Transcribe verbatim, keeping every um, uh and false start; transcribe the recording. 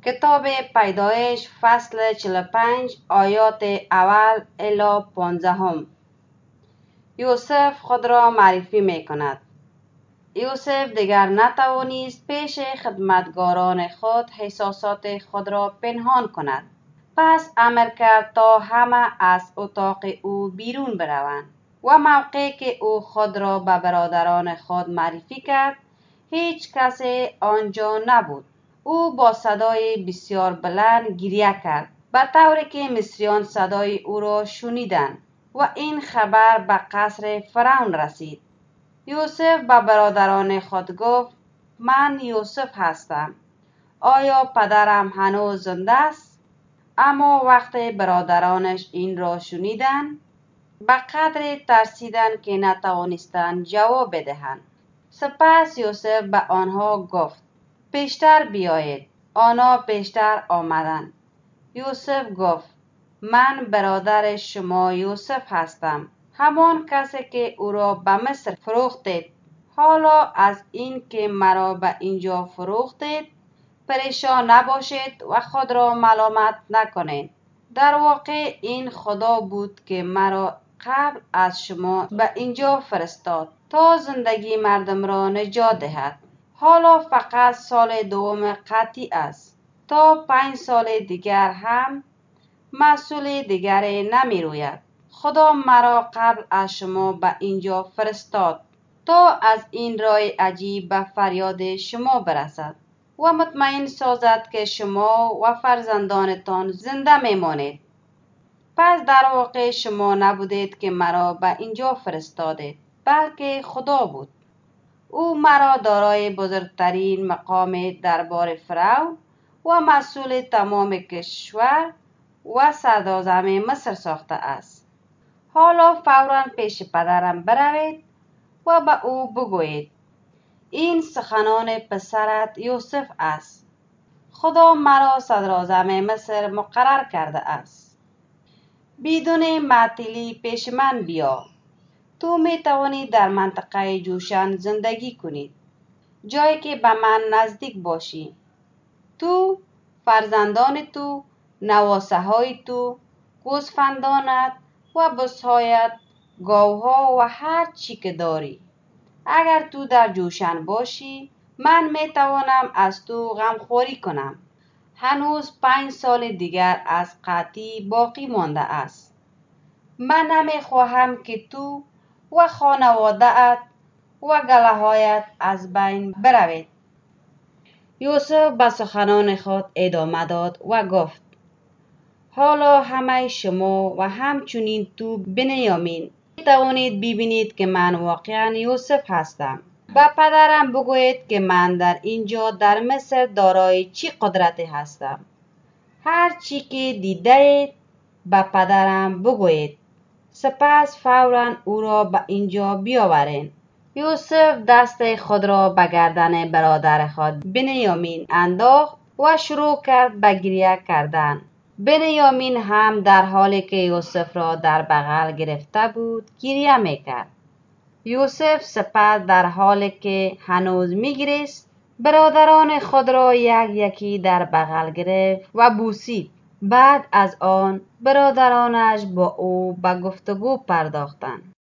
کتاب پیدایش فصل چهل و پنج آیات اول الی پانزدهم. یوسف خود را معرفی می کند. یوسف دیگر نتوانست پیش خدمتگاران خود احساسات خود را پنهان کند. پس امر کرد تا همه از اتاق او بیرون بروند و موقعی که او خود را به برادران خود معرفی کرد هیچ کسی آنجا نبود. او با صدای بسیار بلند گریه کرد به طوری که مصریان صدای او را شنیدند و این خبر به قصر فرعون رسید. یوسف به برادران خود گفت: من یوسف هستم. آیا پدرم هنوز زنده است؟ اما وقتی برادرانش این را شنیدند به قدری ترسیدند که نتوانستند جواب بدهند. سپس یوسف به آنها گفت: پیشتر بیایید. آنها پیشتر آمدند. یوسف گفت: من برادر شما یوسف هستم، همان کسی که او را به مصر فروختید. حالا از این که مرا به اینجا فروختید پریشان نباشید و خود را ملامت نکنید. در واقع این خدا بود که مرا قبل از شما به اینجا فرستاد تا زندگی مردم را نجات دهد. حالا فقط سال دوم قطعی است. تا پنج سال دیگر هم محصول دیگری نمی روید. خدا مرا قبل از شما به اینجا فرستاد تا از این راه عجیب به فریاد شما برسد و مطمئن سازد که شما و فرزندانتان زنده می مانید. پس در واقع شما نبودید که مرا به اینجا فرستادید، بلکه خدا بود. او مرا دارای بزرگترین مقام دربار فرعون و مسئول تمام کشور و صدراعظم مصر ساخته است. حالا فوراً پیش پدرم بروید و به او بگویید: این سخنان پسرت یوسف است. خدا مرا صدراعظم مصر مقرر کرده است. بدون معطلی پیش من بیا. تو می توانی در منطقه جوشن زندگی کنید، جایی که به من نزدیک باشی. تو، فرزندان تو، نواسه های تو، گوسفندانت و بزهایت، گاوها و هر چی که داری. اگر تو در جوشن باشی من می توانم از تو غمخواری کنم. هنوز پنج سال دیگر از قحطی باقی مانده است. من نمی خواهم که تو و خانواده‌ات و گله‌هایت از بین بروید. یوسف به سخنان خود ادامه داد و گفت: حالا همه شما و همچنین تو بنیامین می توانید ببینید که من واقعا یوسف هستم. به پدرم بگویید که من در اینجا در مصر دارای چی قدرتی هستم. هر چی که دیدید به پدرم بگویید. سپس فوراً او را به اینجا بیاورید. یوسف دست خود را به گردن برادر خود بنیامین انداخت و شروع کرد به گریه کردن. بنیامین هم در حالی که یوسف را در بغل گرفته بود گریه میکرد. یوسف سپس در حالی که هنوز میگریست برادران خود را یک یکی در بغل گرفت و بوسید. بعد از آن برادرانش با او به گفتگو پرداختند.